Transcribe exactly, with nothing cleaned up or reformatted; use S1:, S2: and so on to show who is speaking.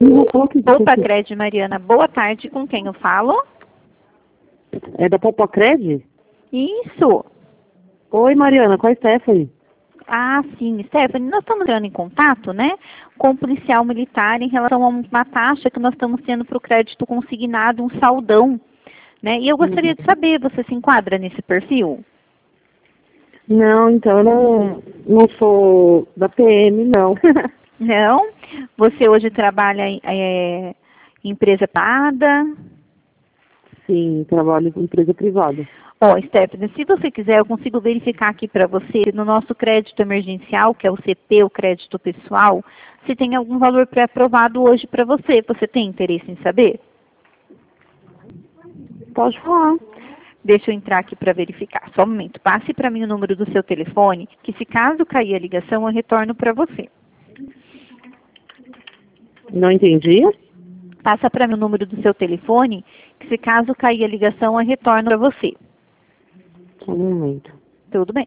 S1: Opa, Cred, Mariana, boa tarde, com quem eu falo?
S2: É da Popocred?
S1: Isso.
S2: Oi, Mariana, qual é a Stephanie?
S1: Ah, sim, Stephanie, nós estamos entrando em contato, né, com o policial militar em relação a uma taxa que nós estamos tendo para o crédito consignado, um saldão, né, e eu gostaria de saber, você se enquadra nesse perfil?
S2: Não, então eu não, não sou da P M, não.
S1: Não? Você hoje trabalha em é, empresa privada?
S2: Sim, trabalho em empresa privada.
S1: Ó, Stephanie, se você quiser, eu consigo verificar aqui para você, no nosso crédito emergencial, que é o C P, o crédito pessoal, se tem algum valor pré-aprovado hoje para você. Você tem interesse em saber?
S2: Pode falar.
S1: Deixa eu entrar aqui para verificar. Só um momento. Passe para mim o número do seu telefone, que se caso cair a ligação, eu retorno para você.
S2: Não entendi?
S1: Passa para mim o número do seu telefone, que se caso cair a ligação, eu retorno para você.
S2: Só um momento.
S1: Tudo bem.